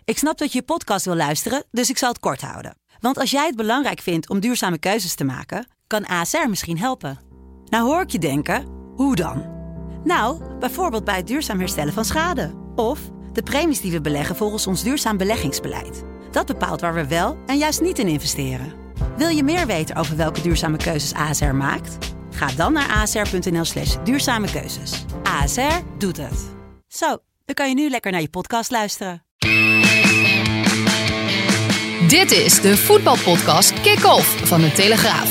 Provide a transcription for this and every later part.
Ik snap dat je podcast wil luisteren, dus ik zal het kort houden. Want als jij het belangrijk vindt om duurzame keuzes te maken, kan ASR misschien helpen. Nou hoor ik je denken, hoe dan? Nou, bijvoorbeeld bij het duurzaam herstellen van schade. Of de premies die we beleggen volgens ons duurzaam beleggingsbeleid. Dat bepaalt waar we wel en juist niet in investeren. Wil je meer weten over welke duurzame keuzes ASR maakt? Ga dan naar asr.nl/duurzame keuzes. ASR doet het. Zo, dan kan je nu lekker naar je podcast luisteren. Dit is de voetbalpodcast Kick-Off van de Telegraaf.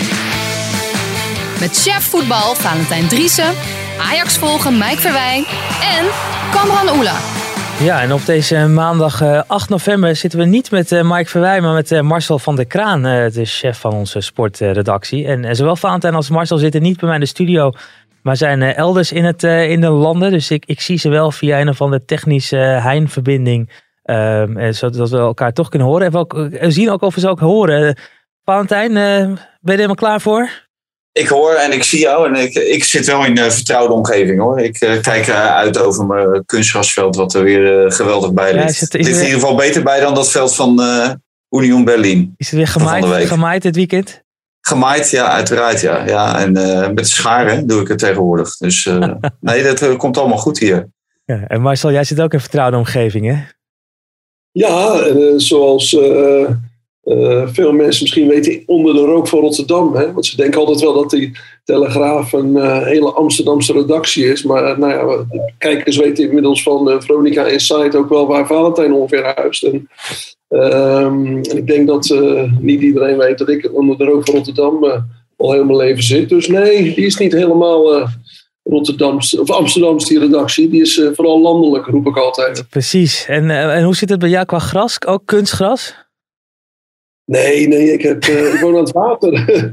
Met chef voetbal Valentijn Driessen, Ajax volgen Mike Verwij en Kamran Oela. Ja, en op deze maandag 8 november zitten we niet met Mike Verwij, maar met Marcel van der Kraan, de chef van onze sportredactie. En zowel Valentijn als Marcel zitten niet bij mij in de studio, maar zijn elders in de landen. Dus ik zie ze wel via een of andere technische heinverbinding, zodat we elkaar toch kunnen horen. En we ook, zien ook of we ze ook horen. Valentijn, ben je er helemaal klaar voor? Ik hoor en ik zie jou en ik zit wel in een vertrouwde omgeving hoor. Ik kijk uit over mijn kunstgrasveld wat er weer geweldig bij ligt. Het ligt in ieder geval beter bij dan dat veld van Union Berlin. Is het weer gemaaid dit weekend? Gemaaid, ja, uiteraard ja. Ja en met scharen doe ik het tegenwoordig. Dus nee, dat komt allemaal goed hier. Ja, en Marcel, jij zit ook in een vertrouwde omgeving hè? Ja, zoals... veel mensen misschien weten onder de rook van Rotterdam. Hè? Want ze denken altijd wel dat die Telegraaf een hele Amsterdamse redactie is. Maar de kijkers weten inmiddels van Veronica Inside ook wel waar Valentijn ongeveer huist. En ik denk dat niet iedereen weet dat ik onder de rook van Rotterdam al heel mijn leven zit. Dus nee, die is niet helemaal Rotterdamse of Amsterdamse die redactie. Die is vooral landelijk, roep ik altijd. Precies. En hoe zit het bij jou qua gras? Ook kunstgras? Nee, ik woon aan het water.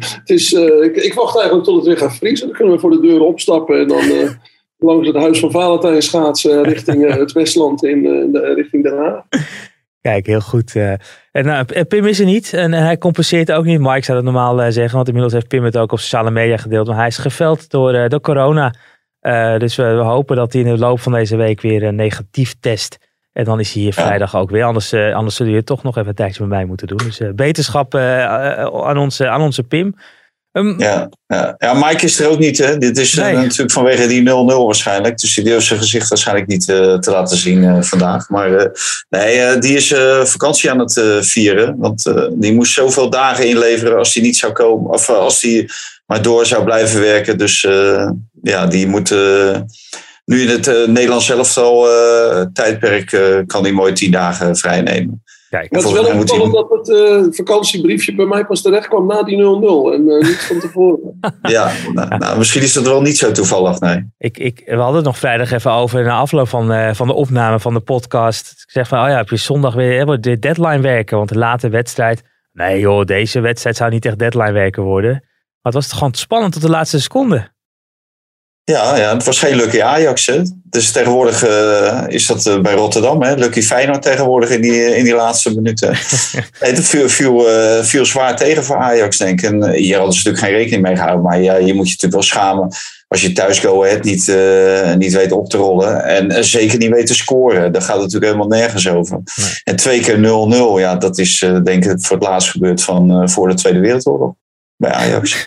Ik wacht eigenlijk tot het weer gaat vriezen. Dan kunnen we voor de deur opstappen en dan langs het huis van Valentijn schaatsen richting het Westland richting Den Haag. Kijk, heel goed. En Pim is er niet en hij compenseert ook niet. Mike zou dat normaal zeggen, want inmiddels heeft Pim het ook op sociale media gedeeld. Maar hij is geveld door corona. Dus we hopen dat hij in de loop van deze week weer negatief test. En dan is hij hier vrijdag ook weer. Anders zullen jullie toch nog even een tijdje met mij moeten doen. Dus beterschap aan onze Pim. Ja, Mike is er ook niet. Hè? Dit is natuurlijk vanwege die 0-0 waarschijnlijk. Dus die heeft zijn gezicht waarschijnlijk niet te laten zien vandaag. Maar die is vakantie aan het vieren. Want die moest zoveel dagen inleveren als hij niet zou komen. Of als hij maar door zou blijven werken. Dus die moet... Nu in het Nederlands elftal tijdperk kan hij mooi 10 dagen vrij nemen. Kijk, het is wel opvallend dat het vakantiebriefje bij mij pas terecht kwam na die 0-0 en niet van tevoren. Ja, nou, misschien is dat wel niet zo toevallig, nee. We hadden het nog vrijdag even over na afloop van de opname van de podcast. Ik zeg van, heb je zondag weer de deadline werken? Want de late wedstrijd, nee joh, deze wedstrijd zou niet echt deadline werken worden. Maar het was toch gewoon spannend tot de laatste seconde. Ja, het was geen Lucky Ajax. Hè? Dus tegenwoordig is dat bij Rotterdam. Hè? Lucky Feyenoord tegenwoordig in die laatste minuten. Het viel zwaar tegen voor Ajax, denk ik. En hier hadden ze natuurlijk geen rekening mee gehouden. Maar ja, je moet je natuurlijk wel schamen als je thuis Go Ahead niet weet op te rollen. En zeker niet weet te scoren. Daar gaat het natuurlijk helemaal nergens over. Nee. En 2 keer 0-0, ja, dat is denk ik voor het laatst gebeurd voor de Tweede Wereldoorlog. Bij Ajax.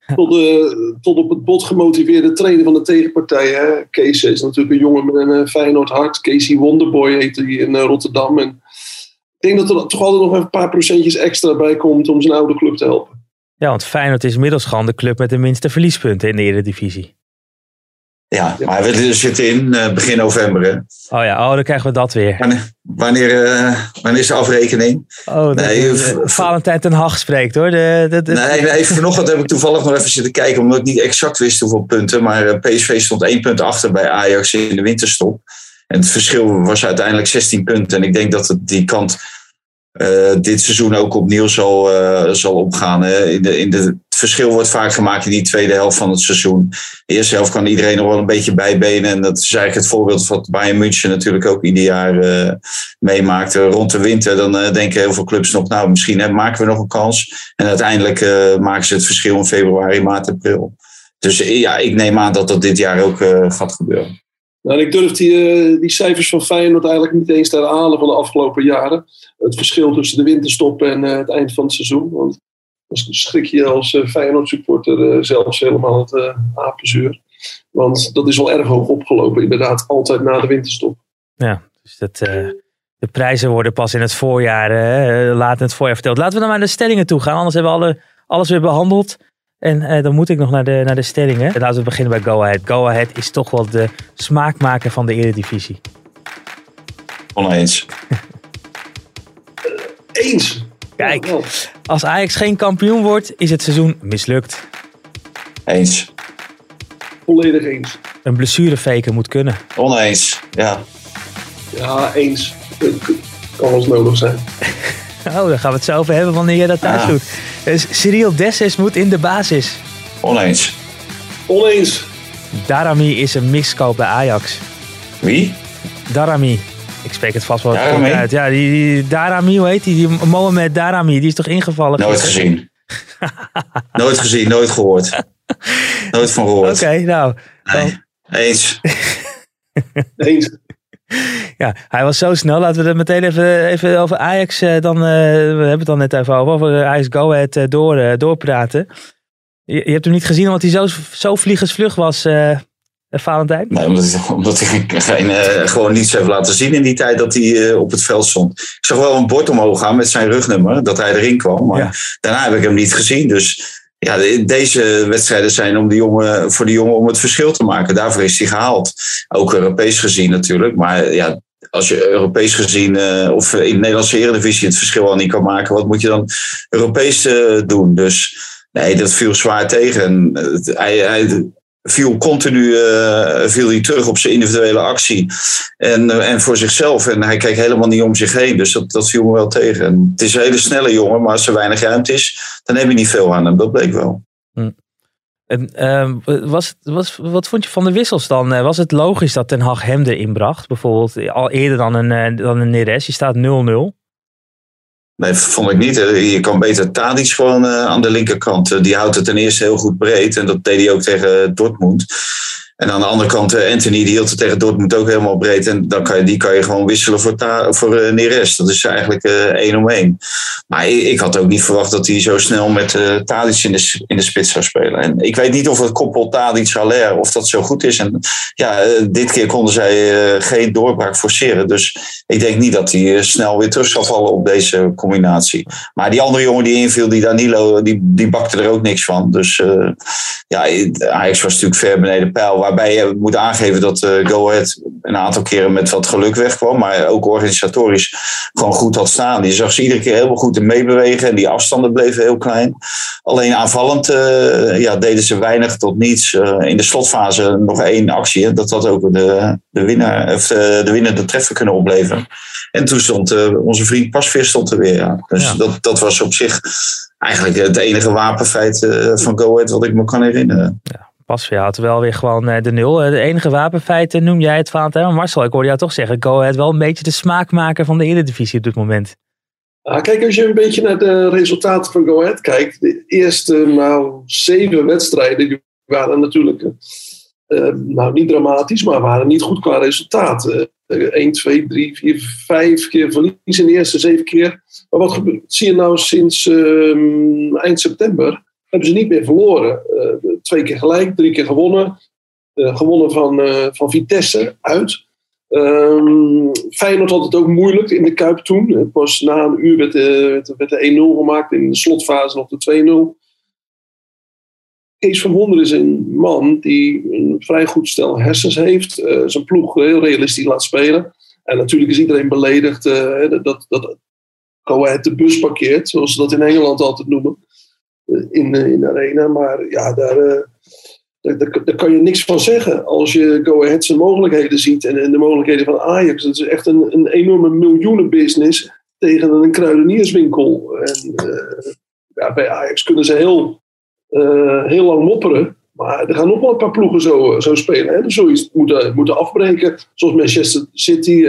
Tot op het bot gemotiveerde trainer van de tegenpartij. Hè? Kees is natuurlijk een jongen met een Feyenoord hart. Casey Wonderboy heet hij in Rotterdam. En ik denk dat er toch altijd nog even een paar procentjes extra bij komt om zijn oude club te helpen. Ja, want Feyenoord is inmiddels gewoon de club met de minste verliespunten in de Eredivisie. Ja, maar we zitten in begin november. Hè? Dan krijgen we dat weer. Wanneer is de afrekening? Valentijn ten Hag spreekt hoor. Nee, vanochtend heb ik toevallig nog even zitten kijken, omdat ik niet exact wist hoeveel punten. Maar PSV stond 1 punt achter bij Ajax in de winterstop. En het verschil was uiteindelijk 16 punten. En ik denk dat die kant dit seizoen ook opnieuw zal opgaan. Hè? Het verschil wordt vaak gemaakt in die tweede helft van het seizoen. De eerste helft kan iedereen nog wel een beetje bijbenen. En dat is eigenlijk het voorbeeld wat Bayern München natuurlijk ook ieder jaar meemaakt. Rond de winter dan denken heel veel clubs nog, nou misschien maken we nog een kans. En uiteindelijk maken ze het verschil in februari, maart, april. Dus ja, ik neem aan dat dat dit jaar ook gaat gebeuren. Nou, ik durf die cijfers van Feyenoord eigenlijk niet eens te herhalen van de afgelopen jaren. Het verschil tussen de winterstop en het eind van het seizoen. Want dan schrik je als Feyenoord supporter zelfs helemaal het apenzuur. Want dat is wel erg hoog opgelopen, inderdaad, altijd na de winterstop. Ja, dus de prijzen worden pas in het voorjaar, laat in het voorjaar verteld. Laten we dan maar naar de stellingen toe gaan, anders hebben we alles weer behandeld. En dan moet ik nog naar de stellingen. En laten we beginnen bij Go Ahead. Go Ahead is toch wel de smaakmaker van de Eredivisie. Oneens. Eens. Kijk, als Ajax geen kampioen wordt, is het seizoen mislukt. Eens. Volledig eens. Een blessurefaker moet kunnen. Oneens, ja. Ja, eens. Het kan wel eens nodig zijn. Oh, daar gaan we het zo over hebben wanneer je dat thuis doet. Dus Cyril Dessers moet in de basis. Oneens. Oneens. Daramy is een miskoop bij Ajax. Wie? Daramy. Ik spreek het vast wel Daramy? uit. Ja, die Daramy, hoe heet die Mohamed Daramy, die is toch ingevallen? Nooit gezien. Nooit gezien, nooit gehoord. Nooit van gehoord. Oké, nou. Nee. Eens. Eens. Ja, hij was zo snel. Laten we er meteen even over Ajax we hebben het dan net even over Ajax Go Ahead doorpraten. Je hebt hem niet gezien omdat hij zo vliegensvlug was, Valentijn? Nee, omdat hij gewoon niets heeft laten zien in die tijd dat hij op het veld stond. Ik zag wel een bord omhoog gaan met zijn rugnummer, dat hij erin kwam. Maar daarna heb ik hem niet gezien. Dus ja, deze wedstrijden zijn voor de jongen om het verschil te maken. Daarvoor is hij gehaald. Ook Europees gezien natuurlijk. Maar ja, als je Europees gezien of in de Nederlandse Eredivisie het verschil al niet kan maken, wat moet je dan Europees doen? Dus nee, dat viel zwaar tegen. En hij viel continu terug op zijn individuele actie. En voor zichzelf. En hij keek helemaal niet om zich heen. Dus dat viel me wel tegen. En het is een hele snelle jongen. Maar als er weinig ruimte is, dan heb je niet veel aan hem. Dat bleek wel. En, wat vond je van de wissels dan? Was het logisch dat Ten Hag hem erin bracht? Bijvoorbeeld al eerder dan een Neres. Je staat 0-0. Nee, vond ik niet. Je kan beter Tadic gewoon aan de linkerkant. Die houdt het ten eerste heel goed breed. En dat deed hij ook tegen Dortmund. En aan de andere kant Anthony, die hield het tegen Dortmund ook helemaal breed. En dan kan je gewoon wisselen voor Neres. Dat is eigenlijk 1-1. Maar ik had ook niet verwacht dat hij zo snel met Tadic in de spits zou spelen. En ik weet niet of het koppel Tadic-Haller of dat zo goed is. En ja, dit keer konden zij geen doorbraak forceren. Dus ik denk niet dat hij snel weer terug zal vallen op deze combinatie. Maar die andere jongen die inviel, die Danilo, die bakte er ook niks van. Dus Ajax was natuurlijk ver beneden peil. Waarbij je moet aangeven dat Go Ahead een aantal keren met wat geluk wegkwam. Maar ook organisatorisch gewoon goed had staan. Je zag ze iedere keer heel goed in meebewegen. En die afstanden bleven heel klein. Alleen aanvallend deden ze weinig tot niets. In de slotfase nog 1 actie. Dat had ook de winnende treffer kunnen opleveren. En toen stond onze vriend Pasveer er weer. Ja. Dus dat was op zich eigenlijk het enige wapenfeit van Go Ahead wat ik me kan herinneren. Ja. Pasveer had wel weer gewoon de 0. De enige wapenfeit noem jij het, Valentijn. Marcel, ik hoorde jou toch zeggen, Go Ahead wel een beetje de smaakmaker van de Eredivisie op dit moment. Kijk, als je een beetje naar de resultaten van Go Ahead kijkt. De eerste 7 wedstrijden die waren natuurlijk niet dramatisch, maar waren niet goed qua resultaat. 1, 2, 3, 4, 5 keer verlies in de eerste 7 keer. Maar wat zie je nou sinds eind september? Hebben ze niet meer verloren. 2 keer gelijk, 3 keer gewonnen. Gewonnen van Vitesse uit. Feyenoord had het ook moeilijk in de Kuip toen. Pas na een uur werd de 1-0 gemaakt. In de slotfase nog de 2-0. Kees van Wonderen is een man die een vrij goed stel hersens heeft. Zijn ploeg heel realistisch laat spelen. En natuurlijk is iedereen beledigd dat Go Ahead de bus parkeert. Zoals ze dat in Engeland altijd noemen. In de arena. Maar ja, daar kan je niks van zeggen. Als je Go Ahead zijn mogelijkheden ziet. En de mogelijkheden van Ajax. Dat is echt een enorme miljoenenbusiness. Tegen een kruidenierswinkel. En bij Ajax kunnen ze heel lang mopperen. Maar er gaan nog wel een paar ploegen zo spelen. Hè? Dus zul je moeten afbreken. Zoals Manchester City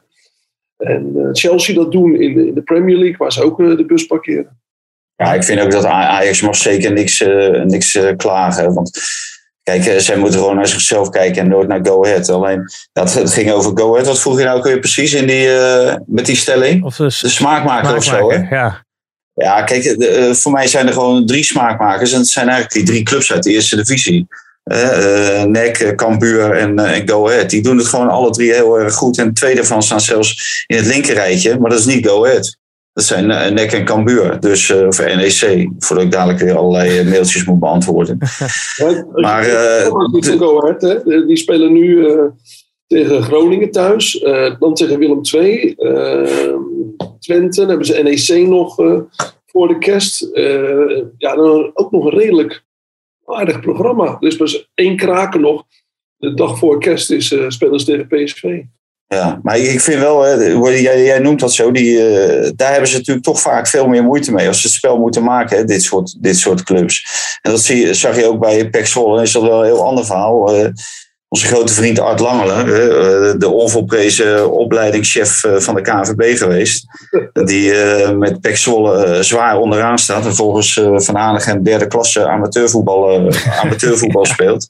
en Chelsea dat doen in de Premier League. Waar ze ook de bus parkeren. Ja, ik vind ook dat Ajax mag zeker niks klagen. Want Kijk, zij moeten gewoon naar zichzelf kijken en nooit naar Go Ahead. Alleen, het ging over Go Ahead. Wat vroeg je nou weer precies met die stelling? Of de smaakmaker of zo, hè? Ja. Ja, kijk, voor mij zijn er gewoon 3 smaakmakers. En het zijn eigenlijk die 3 clubs uit de eerste divisie. NEC, Cambuur en Go Ahead. Die doen het gewoon alle 3 heel erg goed. En 2 daarvan staan zelfs in het linkerrijtje. Maar dat is niet Go Ahead. Dat zijn NEC en Cambuur. Dus, of NEC. Voordat ik dadelijk weer allerlei mailtjes moet beantwoorden. Maar Go Ahead, hè? Die spelen nu tegen Groningen thuis. Dan tegen Willem II. Twente. Dan hebben ze NEC nog voor de kerst. Dan ook nog een redelijk aardig programma. Dus pas 1 kraken nog. De dag voor kerst spelen ze tegen PSV. Ja, maar ik vind wel, jij noemt dat zo, daar hebben ze natuurlijk toch vaak veel meer moeite mee als ze het spel moeten maken, hè, dit soort clubs. En dat zag je ook bij PEC Zwolle, is dat wel een heel ander verhaal. Onze grote vriend Art Langeler, de onvolprezen opleidingschef van de KNVB geweest, die met PEC Zwolle zwaar onderaan staat en volgens Van Hanegem 3e klasse amateurvoetbal speelt.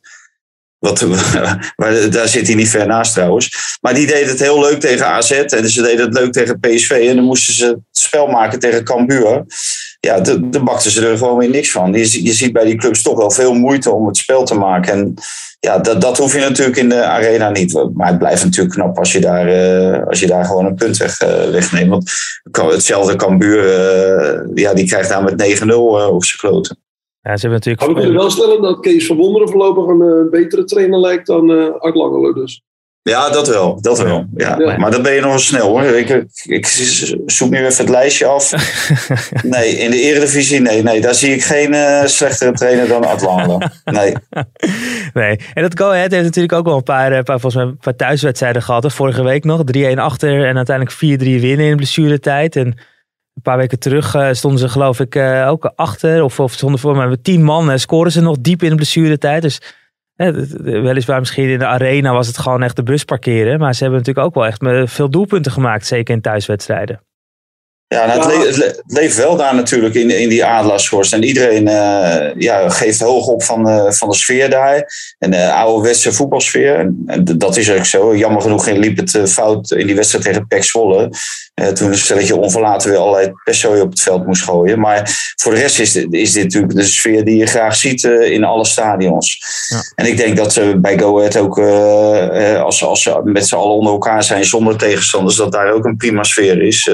Daar zit hij niet ver naast trouwens. Maar die deed het heel leuk tegen AZ. En ze deden het leuk tegen PSV. En dan moesten ze het spel maken tegen Cambuur. Ja, dan bakten ze er gewoon weer niks van. Je ziet bij die clubs toch wel veel moeite om het spel te maken. En ja, dat hoef je natuurlijk in de arena niet. Maar het blijft natuurlijk knap als je daar gewoon een punt wegneemt. Want hetzelfde Cambuur, die krijgt daar met 9-0 op zijn kloten. Ja, ze hebben natuurlijk... Maar we kunnen wel stellen dat Kees van Wonderen voorlopig een betere trainer lijkt dan Art Langeler dus. Ja, dat wel. Ja. Maar dan ben je nog wel snel hoor. Ik zoek nu even het lijstje af. Nee, in de Eredivisie, nee, daar zie ik geen slechtere trainer dan Art Langeler. Nee. En dat Go Ahead heeft natuurlijk ook wel een paar thuiswedstrijden gehad. Hè. Vorige week nog 3-1 achter en uiteindelijk 4-3 winnen in de blessuretijd. En een paar weken terug stonden ze geloof ik ook achter. Of stonden voor maar met 10 man scoren ze nog diep in de blessuretijd. Dus weliswaar misschien in de arena was het gewoon echt de bus parkeren. Maar ze hebben natuurlijk ook wel echt veel doelpunten gemaakt. Zeker in thuiswedstrijden. Ja, het leeft wel daar natuurlijk in die Adelaarshorst. En iedereen geeft hoog op van de sfeer daar. En de ouderwetse voetbalsfeer. En dat is ook zo. Jammer genoeg liep het fout in die wedstrijd tegen PEC Zwolle. Toen een stelletje onverlaten weer allerlei persooi op het veld moest gooien. Maar voor de rest is dit natuurlijk de sfeer die je graag ziet in alle stadions. Ja. En ik denk dat bij Go Ahead ook, als ze met z'n allen onder elkaar zijn zonder tegenstanders, dat daar ook een prima sfeer is.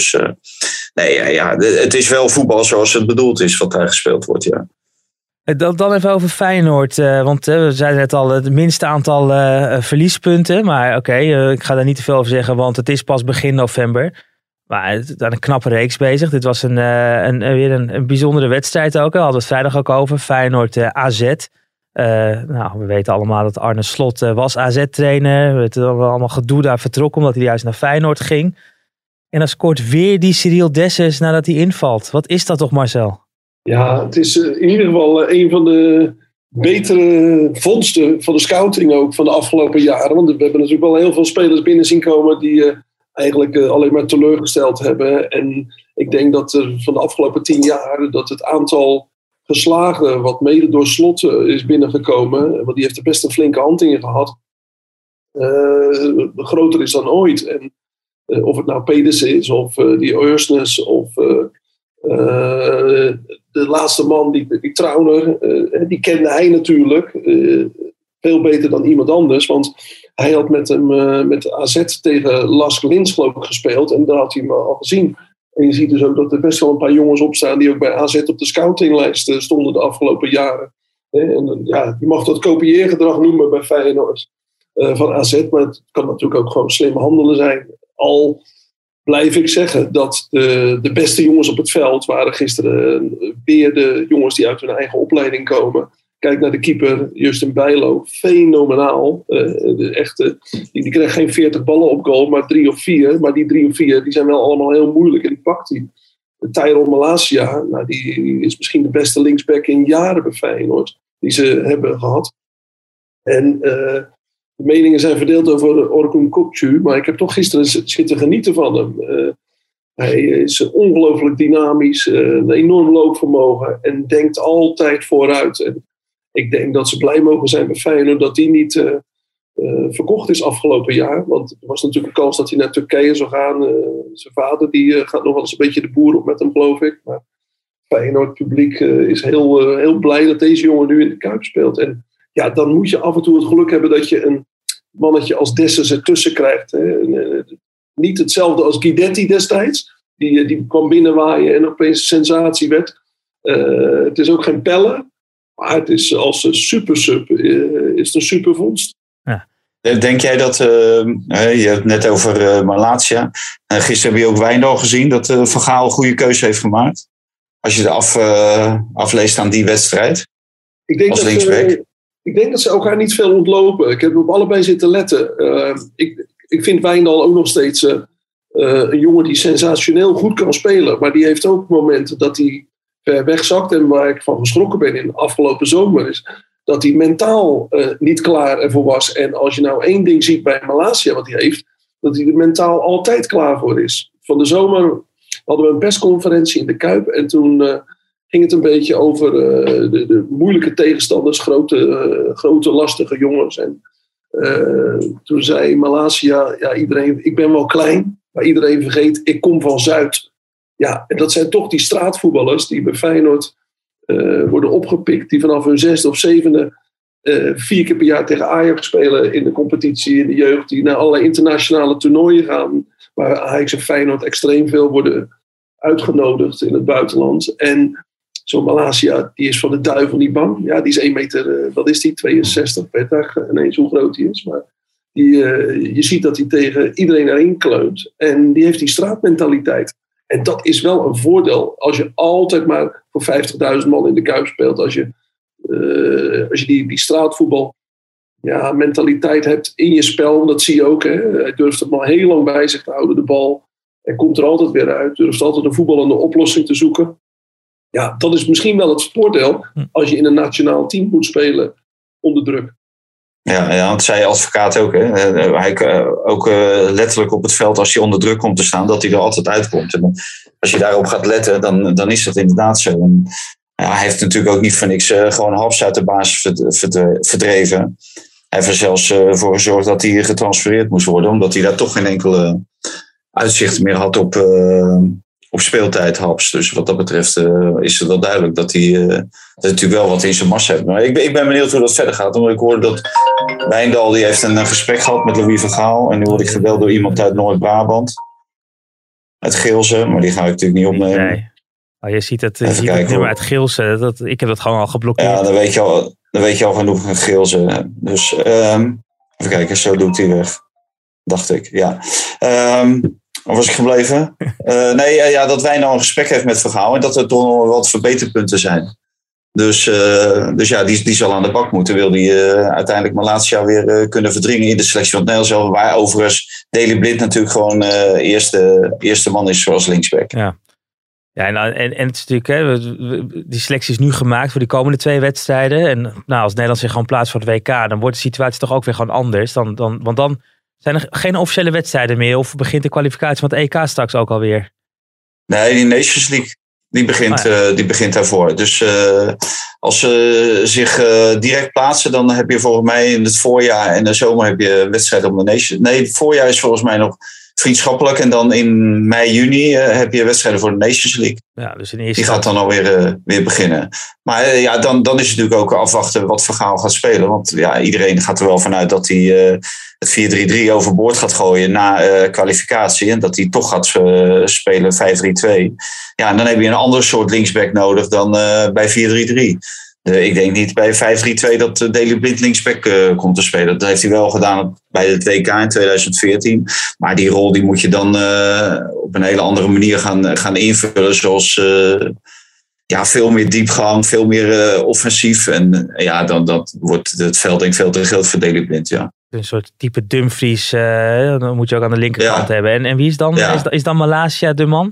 Het is wel voetbal zoals het bedoeld is wat daar gespeeld wordt, ja. Dan even over Feyenoord, want we zeiden net al het minste aantal verliespunten. Maar oké, ik ga daar niet te veel over zeggen, want het is pas begin november. Maar het is een knappe reeks bezig. Dit was weer een bijzondere wedstrijd ook. We hadden het vrijdag ook over, Feyenoord AZ. We weten allemaal dat Arne Slot was AZ-trainer. We weten allemaal gedoe daar vertrokken omdat hij juist naar Feyenoord ging. En dan scoort weer die Cyril Dessers nadat hij invalt. Wat is dat toch, Marcel? Ja, het is in ieder geval een van de betere vondsten van de scouting ook van de afgelopen jaren. Want we hebben natuurlijk wel heel veel spelers binnen zien komen die eigenlijk alleen maar teleurgesteld hebben. En ik denk dat er van de afgelopen 10 jaar dat het aantal geslagen wat mede door Slot is binnengekomen, want die heeft er best een flinke hand in gehad, groter is dan ooit. En of het nou Pedersen is of die Oersnes of de laatste man, die Trauner, die kende hij natuurlijk veel beter dan iemand anders. Want hij had met AZ tegen Lask Linz geloof ik gespeeld. En daar had hij hem al gezien. En je ziet dus ook dat er best wel een paar jongens op staan die ook bij AZ op de scoutinglijst stonden de afgelopen jaren. En ja, je mag dat kopieergedrag noemen bij Feyenoord van AZ. Maar het kan natuurlijk ook gewoon slim handelen zijn. Al blijf ik zeggen dat de beste jongens op het veld waren gisteren weer de jongens die uit hun eigen opleiding komen. Kijk naar de keeper Justin Bijlo, fenomenaal. Die kreeg geen 40 ballen op goal, maar 3 of 4. Maar die 3 of 4 die zijn wel allemaal heel moeilijk en die pakt hij. Tyrone Malacia, die is misschien de beste linksback in jaren bij Feyenoord die ze hebben gehad. En de meningen zijn verdeeld over Orkun Kökçü, maar ik heb toch gisteren zitten genieten van hem. Hij is ongelooflijk dynamisch, een enorm loopvermogen en denkt altijd vooruit. En Ik denk dat ze blij mogen zijn met Feyenoord dat die niet verkocht is afgelopen jaar. Want er was natuurlijk een kans dat hij naar Turkije zou gaan. Zijn vader die gaat nog wel eens een beetje de boer op met hem, geloof ik. Maar Feyenoord publiek is heel blij dat deze jongen nu in de Kuip speelt. En ja, dan moet je af en toe het geluk hebben dat je een mannetje als Dessers ertussen krijgt. Hè. Niet hetzelfde als Guidetti destijds. Die kwam binnenwaaien en opeens een sensatie werd. Het is ook geen Pelle. Maar het is als supersub is het een supervondst. Ja. Denk jij dat, je hebt het net over Malatia. Gisteren heb je ook Wijndal gezien dat Van Gaal een goede keuze heeft gemaakt. Als je het afleest aan die wedstrijd. Als linksback. Ik denk dat ze elkaar niet veel ontlopen. Ik heb op allebei zitten letten. Ik vind Wijndal ook nog steeds een jongen die sensationeel goed kan spelen. Maar die heeft ook momenten dat hij ver wegzakt. En waar ik van geschrokken ben in de afgelopen zomer is dat hij mentaal niet klaar ervoor was. En als je nou één ding ziet bij Malasia wat hij heeft, dat hij er mentaal altijd klaar voor is. Van de zomer hadden we een persconferentie in de Kuip. En toen ging het een beetje over de moeilijke tegenstanders, grote lastige jongens. En toen zei Malasia, ja, ik ben wel klein, maar iedereen vergeet, ik kom van Zuid. Ja, en dat zijn toch die straatvoetballers die bij Feyenoord worden opgepikt, die vanaf hun 6e of 7e 4 keer per jaar tegen Ajax spelen in de competitie, in de jeugd, die naar allerlei internationale toernooien gaan, waar Ajax en Feyenoord extreem veel worden uitgenodigd in het buitenland. En zo'n Malasia, die is van de duivel niet bang. Ja, die is 1 meter, wat is die, 62, weet ik ineens hoe groot die is. Maar je ziet dat hij tegen iedereen erin kleunt. En die heeft die straatmentaliteit. En dat is wel een voordeel als je altijd maar voor 50.000 man in de Kuip speelt. Als je die straatvoetbal mentaliteit hebt in je spel. Dat zie je ook. Hè. Hij durft het maar heel lang bij zich te houden, de bal. En komt er altijd weer uit. Durft altijd een voetballende oplossing te zoeken. Ja, dat is misschien wel het voordeel als je in een nationaal team moet spelen onder druk. Ja, dat zei Advocaat ook. Hè. Hij ook letterlijk op het veld, als hij onder druk komt te staan, dat hij er altijd uitkomt. En als je daarop gaat letten, dan is dat inderdaad zo. En, hij heeft natuurlijk ook niet voor niks gewoon Haps uit de basis verdreven. Hij heeft er zelfs voor gezorgd dat hij getransfereerd moest worden, omdat hij daar toch geen enkele uitzicht meer had op speeltijd, Haps. Dus wat dat betreft is het wel duidelijk dat hij natuurlijk wel wat in zijn mars heeft. Maar ik ben benieuwd hoe dat verder gaat. Omdat ik hoorde dat Wijndal die heeft een gesprek gehad met Louis van Gaal. En nu word ik gebeld door iemand uit Noord-Brabant. Uit Geelze, maar die ga ik natuurlijk niet opnemen. Nee. Oh, je ziet het nummer uit Geelze. Ik heb dat gewoon al geblokkeerd. Ja, dan weet je al genoeg van Geelze. Dus even kijken, zo doet hij weg. Dacht ik, ja. Waar was ik gebleven? Dat Wijndal een gesprek heeft met Van Gaal en dat er toch nog wat verbeterpunten zijn. Dus ja, die zal aan de bak moeten. Wil die uiteindelijk Malatia weer kunnen verdringen in de selectie van het Nederlands elftal, waar overigens Daley Blind natuurlijk gewoon eerste man is zoals linksback. Ja. Ja, en het is natuurlijk, die selectie is nu gemaakt voor die komende 2 wedstrijden. En als Nederland zich gewoon plaatst voor het WK, dan wordt de situatie toch ook weer gewoon anders. Want dan zijn er geen officiële wedstrijden meer? Of begint de kwalificatie van het EK straks ook alweer? Nee, die Nations League die begint daarvoor. Dus als ze zich direct plaatsen, dan heb je volgens mij in het voorjaar en de zomer heb je wedstrijden om de Nations. Nee, het voorjaar is volgens mij nog vriendschappelijk. En dan in mei, juni heb je wedstrijden voor de Nations League. Ja, dus die gaat dan alweer weer beginnen. Maar dan is het natuurlijk ook afwachten wat Van Gaal gaat spelen. Want iedereen gaat er wel vanuit dat hij het 4-3-3 overboord gaat gooien na kwalificatie. En dat hij toch gaat spelen 5-3-2. Ja, en dan heb je een ander soort linksback nodig dan bij 4-3-3. Ik denk niet bij 5-3-2 dat Daley Blind linksback komt te spelen. Dat heeft hij wel gedaan bij het WK in 2014. Maar die rol die moet je dan op een hele andere manier gaan invullen. Zoals veel meer diepgang, veel meer offensief. En dan wordt het veld denk ik veel te groot voor Daley Blind, ja. Een soort type Dumfries, dan moet je ook aan de linkerkant hebben. En wie is dan? Is dan Malasia de man?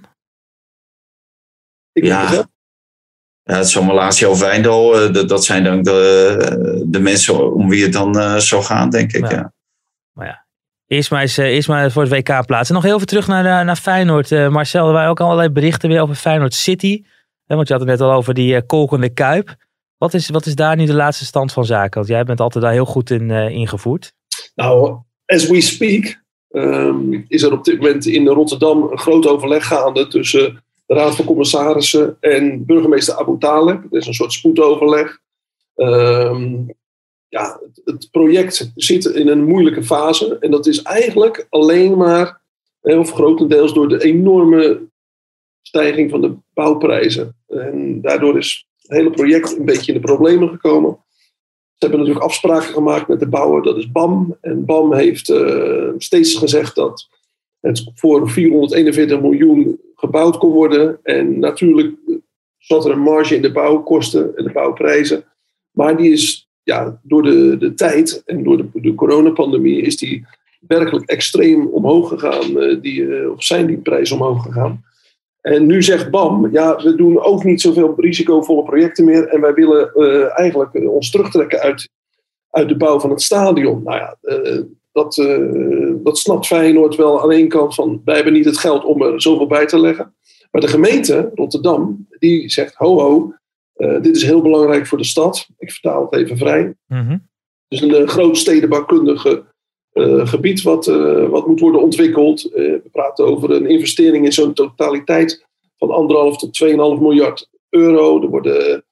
Ja, het zal Malasia of Wijndal. Dat zijn dan de mensen om wie het dan zou gaan, denk ik. Ja. Maar ja, eerst maar voor het WK plaatsen. Nog heel even terug naar Feyenoord. Marcel, er waren ook allerlei berichten weer over Feyenoord City. Want je had het net al over die kolkende Kuip. Wat is daar nu de laatste stand van zaken? Want jij bent altijd daar heel goed in ingevoerd. Nou, as we speak is er op dit moment in Rotterdam een groot overleg gaande tussen de Raad van Commissarissen en burgemeester Abu Taleb. Het is een soort spoedoverleg. Het project zit in een moeilijke fase. En dat is eigenlijk alleen maar, of grotendeels door de enorme stijging van de bouwprijzen. En daardoor is het hele project een beetje in de problemen gekomen. Ze hebben natuurlijk afspraken gemaakt met de bouwer, dat is BAM. En BAM heeft steeds gezegd dat het voor 441 miljoen gebouwd kon worden. En natuurlijk zat er een marge in de bouwkosten en de bouwprijzen. Maar die is door de tijd en door de coronapandemie is die werkelijk extreem omhoog gegaan. Zijn die prijzen omhoog gegaan. En nu zegt BAM, we doen ook niet zoveel risicovolle projecten meer. En wij willen eigenlijk ons terugtrekken uit de bouw van het stadion. Nou ja, dat snapt Feyenoord wel aan één kant van, wij hebben niet het geld om er zoveel bij te leggen. Maar de gemeente Rotterdam, die zegt, dit is heel belangrijk voor de stad. Ik vertaal het even vrij. Mm-hmm. Dus een groot stedenbouwkundige gebied wat moet worden ontwikkeld. We praten over een investering in zo'n totaliteit van 1,5 tot 2,5 miljard euro. Er worden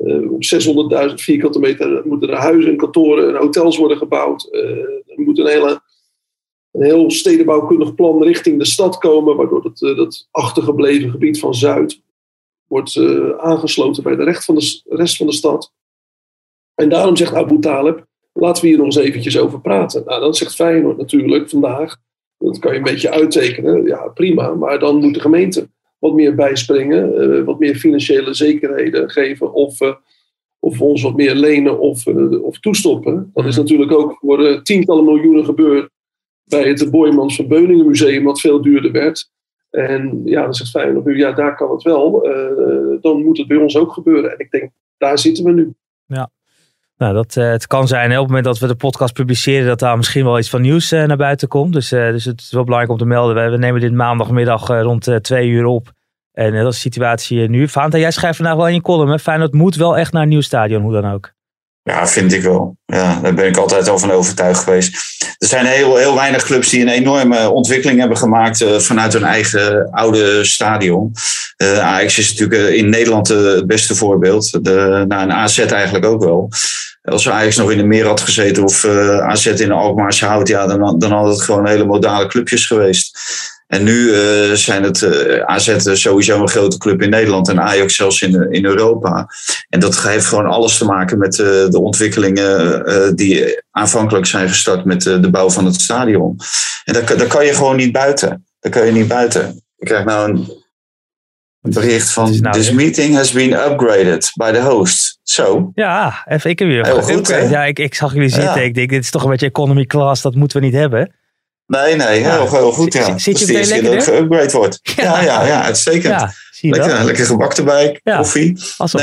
600.000 vierkante meter moeten er huizen en kantoren en hotels worden gebouwd. Er moet een heel stedenbouwkundig plan richting de stad komen, waardoor dat achtergebleven gebied van Zuid wordt aangesloten bij de rest van de stad. En daarom zegt Abu Taleb, laten we hier nog eens eventjes over praten. Nou, dan zegt Feyenoord natuurlijk vandaag, dat kan je een beetje uittekenen, ja prima, maar dan moet de gemeente wat meer bijspringen, wat meer financiële zekerheden geven of ons wat meer lenen of toestoppen. Dat is natuurlijk ook voor tientallen miljoenen gebeurd bij het Boijmans van Beuningen Museum, wat veel duurder werd. En dan zegt Feyenoord nu, daar kan het wel. Dan moet het bij ons ook gebeuren. En ik denk, daar zitten we nu. Ja. Nou, het kan zijn op het moment dat we de podcast publiceren dat daar misschien wel iets van nieuws naar buiten komt. Dus het is wel belangrijk om te melden. We nemen dit maandagmiddag rond 2 uur op. En dat is de situatie nu. Fanta, jij schrijft vandaag wel in je column. Hè? Feyenoord moet wel echt naar een nieuw stadion, hoe dan ook. Ja, vind ik wel. Ja, daar ben ik altijd al van overtuigd geweest. Er zijn heel weinig clubs die een enorme ontwikkeling hebben gemaakt vanuit hun eigen oude stadion. Ajax is natuurlijk in Nederland het beste voorbeeld. En AZ eigenlijk ook wel. Als Ajax nog in de Meer had gezeten of AZ in de Alkmaarse Hout, dan had het gewoon hele modale clubjes geweest. En nu zijn het AZ sowieso een grote club in Nederland en Ajax zelfs in Europa. En dat heeft gewoon alles te maken met de ontwikkelingen die aanvankelijk zijn gestart met de bouw van het stadion. En daar kan je gewoon niet buiten. Ik krijg nou een bericht van this meeting has been upgraded by the host. Zo. Ja, even ik heb weer heel goed. Ja, ik zag jullie zitten. Ja. Ik denk, dit is toch een beetje economy class. Dat moeten we niet hebben. Nee, heel goed. Ja. Zit je de eerste keer dat geüpgrade wordt. Ja, uitstekend. Ja, lekker gebak erbij, koffie.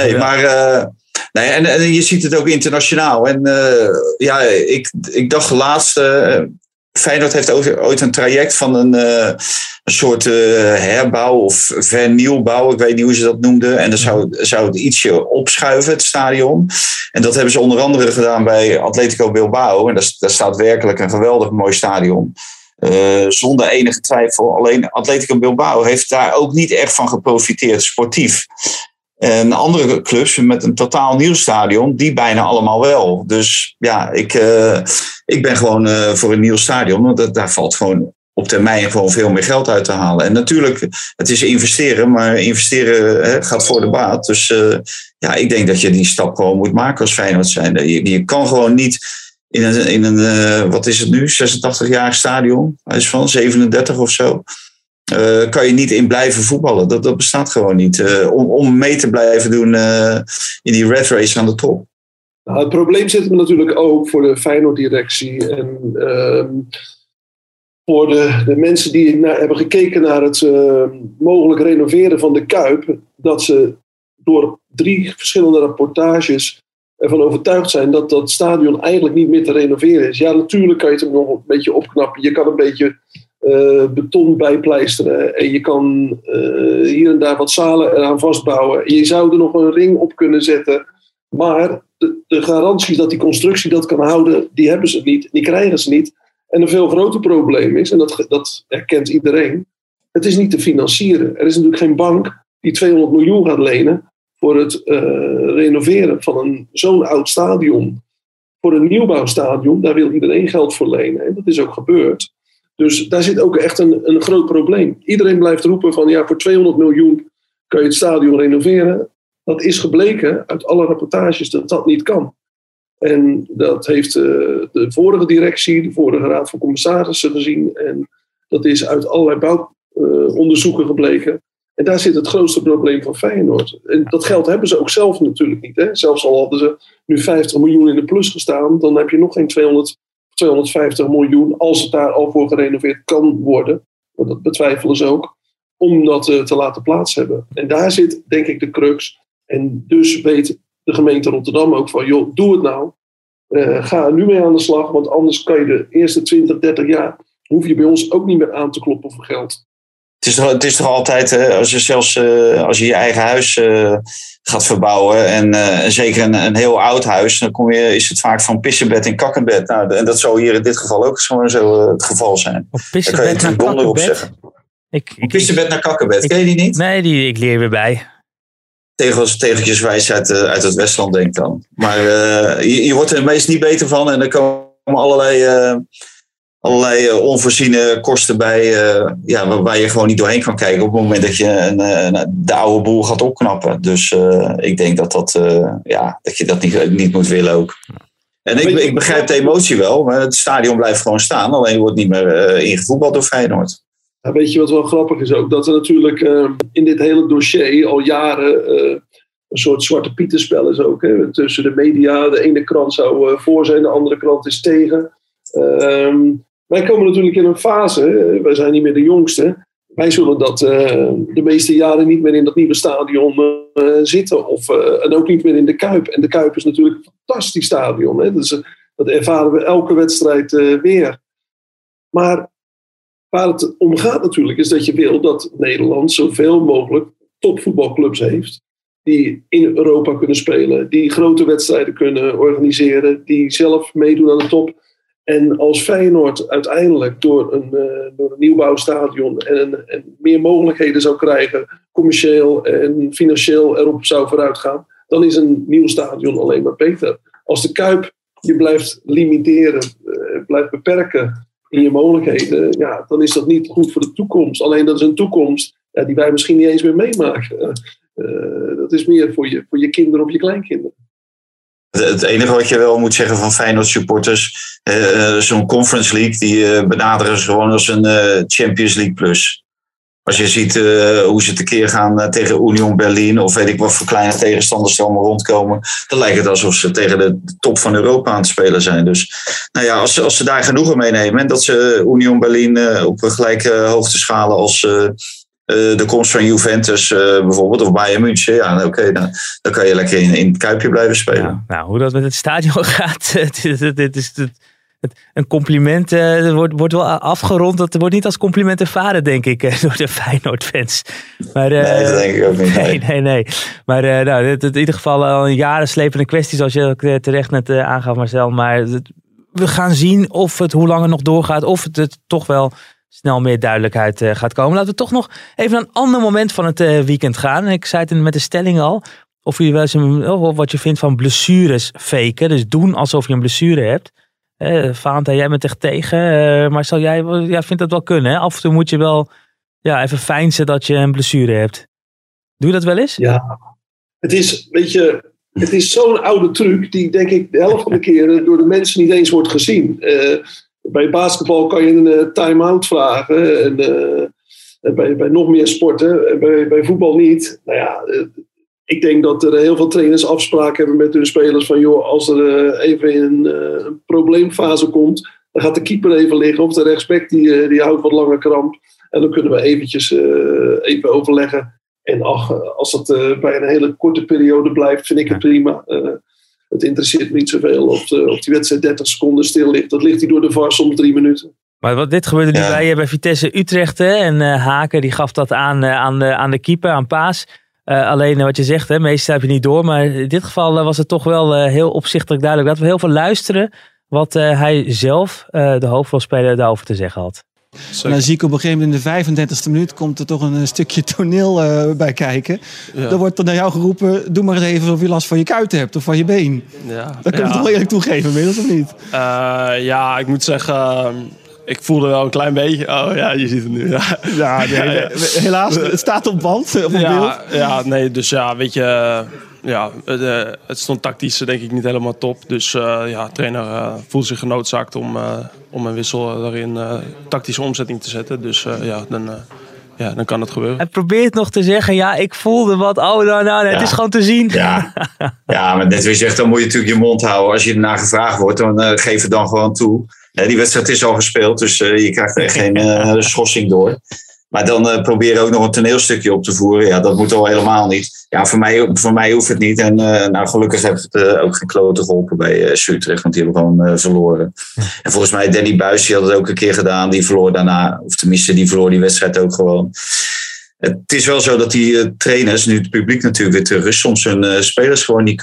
En je ziet het ook internationaal. En ik dacht laatst, Feyenoord heeft ooit een traject van een soort herbouw of vernieuwbouw. Ik weet niet hoe ze dat noemden. En dan zou het ietsje opschuiven, het stadion. En dat hebben ze onder andere gedaan bij Atletico Bilbao. En daar staat werkelijk een geweldig mooi stadion. Zonder enige twijfel. Alleen Atletico Bilbao heeft daar ook niet echt van geprofiteerd, sportief. En andere clubs met een totaal nieuw stadion, die bijna allemaal wel. Dus ja, ik ben gewoon voor een nieuw stadion. Want daar valt gewoon op termijn gewoon veel meer geld uit te halen. En natuurlijk, het is investeren, maar investeren gaat voor de baat. Dus ik denk dat je die stap gewoon moet maken als Feyenoord zijn. Je kan gewoon niet in een wat is het nu, 86-jarig stadion. Hij is van 37 of zo. Kan je niet in blijven voetballen. Dat bestaat gewoon niet. Om mee te blijven doen in die red race aan de top. Nou, het probleem zit hem natuurlijk ook voor de Feyenoord-directie. En voor de mensen die hebben gekeken naar het mogelijk renoveren van de Kuip. Dat ze door 3 verschillende rapportages ervan overtuigd zijn dat dat stadion eigenlijk niet meer te renoveren is. Ja, natuurlijk kan je het nog een beetje opknappen. Je kan een beetje beton bijpleisteren. En je kan hier en daar wat zalen eraan vastbouwen. Je zou er nog een ring op kunnen zetten. Maar de garantie dat die constructie dat kan houden, die hebben ze niet. Die krijgen ze niet. En een veel groter probleem is, en dat herkent iedereen, het is niet te financieren. Er is natuurlijk geen bank die 200 miljoen gaat lenen voor het renoveren van zo'n oud stadion. Voor een nieuwbouwstadion, daar wil iedereen geld voor lenen. En dat is ook gebeurd. Dus daar zit ook echt een groot probleem. Iedereen blijft roepen van ja, voor 200 miljoen kan je het stadion renoveren. Dat is gebleken uit alle rapportages dat dat niet kan. En dat heeft de vorige directie, de vorige raad van commissarissen gezien. En dat is uit allerlei bouwonderzoeken gebleken. En daar zit het grootste probleem van Feyenoord. En dat geld hebben ze ook zelf natuurlijk niet. Hè? Zelfs al hadden ze nu 50 miljoen in de plus gestaan, dan heb je nog geen 250 miljoen als het daar al voor gerenoveerd kan worden. Want dat betwijfelen ze ook. Om dat te laten plaats hebben. En daar zit denk ik de crux. En dus weet de gemeente Rotterdam ook van, joh, doe het nou. Ga er nu mee aan de slag, want anders kan je de eerste 20, 30 jaar, hoef je bij ons ook niet meer aan te kloppen voor geld. Het is toch altijd, als je je eigen huis gaat verbouwen en zeker een heel oud huis, dan is het vaak van pissebed en kakkenbed. Nou, en dat zou hier in dit geval ook gewoon zo het geval zijn. Of pissebed naar kakkenbed? Pissebed naar kakkenbed, ken je die niet? Nee, ik leer weer bij. Tegeltjes uit het Westland, denk ik dan. Maar je wordt er meest niet beter van en er komen allerlei onvoorziene kosten bij waar je gewoon niet doorheen kan kijken op het moment dat je de oude boel gaat opknappen. Dus ik denk dat je dat niet moet willen ook. En ik begrijp de emotie wel, maar het stadion blijft gewoon staan, alleen wordt niet meer ingevoetbald door Feyenoord. Ja, weet je wat wel grappig is ook? Dat er natuurlijk in dit hele dossier al jaren een soort zwarte pietenspel is ook. Hè? Tussen de media, de ene krant zou voor zijn, de andere krant is tegen. Wij komen natuurlijk in een fase, wij zijn niet meer de jongste. Wij zullen dat de meeste jaren niet meer in dat nieuwe stadion zitten. En ook niet meer in de Kuip. En de Kuip is natuurlijk een fantastisch stadion. Hè? Dus, dat ervaren we elke wedstrijd weer. Maar waar het om gaat natuurlijk is dat je wil dat Nederland zoveel mogelijk topvoetbalclubs heeft. Die in Europa kunnen spelen. Die grote wedstrijden kunnen organiseren. Die zelf meedoen aan de top. En als Feyenoord uiteindelijk door een nieuwbouwstadion en meer mogelijkheden zou krijgen, commercieel en financieel erop zou vooruit gaan, dan is een nieuw stadion alleen maar beter. Als de Kuip je blijft limiteren, blijft beperken in je mogelijkheden, ja, dan is dat niet goed voor de toekomst. Alleen dat is een toekomst die wij misschien niet eens meer meemaken. Dat is meer voor je kinderen of je kleinkinderen. Het enige wat je wel moet zeggen van Feyenoord supporters, zo'n Conference League, die benaderen ze gewoon als een Champions League plus. Als je ziet hoe ze tekeer gaan tegen Union Berlin of weet ik wat voor kleine tegenstanders er allemaal rondkomen, dan lijkt het alsof ze tegen de top van Europa aan het spelen zijn. Dus nou ja, als ze daar genoegen meenemen en dat ze Union Berlin op een gelijke hoogte schalen als de komst van Juventus bijvoorbeeld, of Bayern München, ja, oké, dan kan je lekker in het Kuipje blijven spelen. Ja, nou, hoe dat met het stadion gaat, dit is een compliment. Wordt wel afgerond. Dat wordt niet als compliment ervaren, denk ik, door de Feyenoord-fans. Maar, nee, dat denk ik ook niet. Nee. Maar het in ieder geval al een jaren slepende kwestie, zoals je ook terecht net aangaf, Marcel. Maar we gaan zien of het hoe lang het nog doorgaat, of het toch wel snel meer duidelijkheid gaat komen. Laten we toch nog even naar een ander moment van het weekend gaan. Ik zei het met de stelling al. Of je wel eens wat je vindt van blessures faken. Dus doen alsof je een blessure hebt. Vaanta, jij bent echt tegen. Marcel, jij vindt dat wel kunnen. Hè? Af en toe moet je wel even feinzen dat je een blessure hebt. Doe je dat wel eens? Ja, het is zo'n oude truc die denk ik de helft van de keren door de mensen niet eens wordt gezien. Bij basketbal kan je een time-out vragen. En bij nog meer sporten. Bij voetbal niet. Nou ja, ik denk dat er heel veel trainers afspraken hebben met hun spelers. Van joh, als er even in een probleemfase komt, dan gaat de keeper even liggen. Of de rechtsback die houdt wat langer kramp. En dan kunnen we eventjes even overleggen. En als dat bij een hele korte periode blijft, vind ik het prima. Het interesseert me niet zoveel of die wedstrijd 30 seconden stil ligt. Dat ligt hij door de VAR soms 3 minuten. Maar dit gebeurde nu bij Vitesse Utrecht. Hè? En Haken die gaf dat aan de keeper, aan Paas. Alleen wat je zegt, meestal heb je niet door. Maar in dit geval was het toch wel heel opzichtelijk duidelijk. Dat we heel veel luisteren wat hij zelf, de hoofdrolspeler, daarover te zeggen had. En dan zie ik op een gegeven moment in de 35e minuut komt er toch een stukje toneel bij kijken. Ja. Dan wordt er naar jou geroepen, doe maar eens even of je last van je kuiten hebt of van je been. Ja. Dat kun je toch wel eerlijk toegeven, inmiddels of niet? Ja, ik moet zeggen, ik voelde wel een klein beetje. Oh ja, je ziet het nu. Ja, helaas, het staat op band, op beeld. Ja, nee, dus ja, weet je... het stond tactisch denk ik niet helemaal top. Dus de trainer voelt zich genoodzaakt om een wissel daarin tactische omzetting te zetten. Dus dan kan het gebeuren. Hij probeert nog te zeggen, ik voelde wat. Het is gewoon te zien. Ja, maar net wie zegt, dan moet je natuurlijk je mond houden. Als je ernaar gevraagd wordt, dan geef het dan gewoon toe. Die wedstrijd is al gespeeld, dus je krijgt er geen schorsing door. Maar dan proberen ook nog een toneelstukje op te voeren. Ja, dat moet al helemaal niet. Ja, voor mij hoeft het niet. En gelukkig heeft het ook geen klote geholpen bij Utrecht. Want die hebben gewoon verloren. En volgens mij Danny Buijs, die had het ook een keer gedaan. Die verloor daarna. Of tenminste, die verloor die wedstrijd ook gewoon. Het is wel zo dat die trainers, nu het publiek natuurlijk weer terug is, soms hun spelers gewoon niet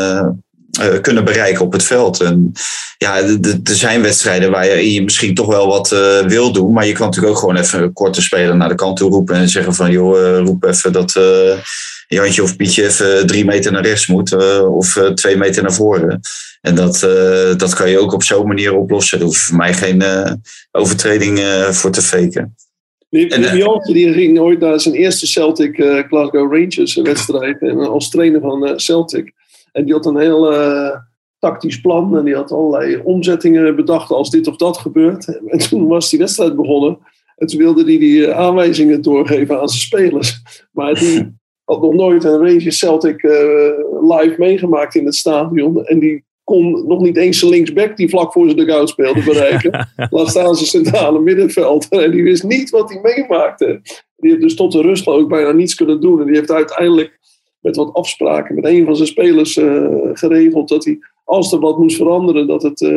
kunnen bereiken op het veld. En ja, er zijn wedstrijden waar je misschien toch wel wat wil doen. Maar je kan natuurlijk ook gewoon even een korte speler naar de kant toe roepen. En zeggen van, roep even dat Jantje of Pietje even 3 meter naar rechts moet. Of 2 meter naar voren. En dat kan je ook op zo'n manier oplossen. Daar hoef je voor mij geen overtreding voor te faken. Jantje die ging ooit naar zijn eerste Celtic Glasgow Rangers wedstrijd. En als trainer van Celtic. En die had een heel tactisch plan. En die had allerlei omzettingen bedacht als dit of dat gebeurt. En toen was die wedstrijd begonnen. En toen wilde hij die aanwijzingen doorgeven aan zijn spelers. Maar die had nog nooit een Rangers Celtic live meegemaakt in het stadion. En die kon nog niet eens zijn linksback die vlak voor zijn dugout speelde bereiken. Laat staan zijn centrale middenveld. En die wist niet wat hij meemaakte. Die heeft dus tot de rust ook bijna niets kunnen doen. En die heeft uiteindelijk met wat afspraken met een van zijn spelers geregeld dat hij, als er wat moest veranderen, dat het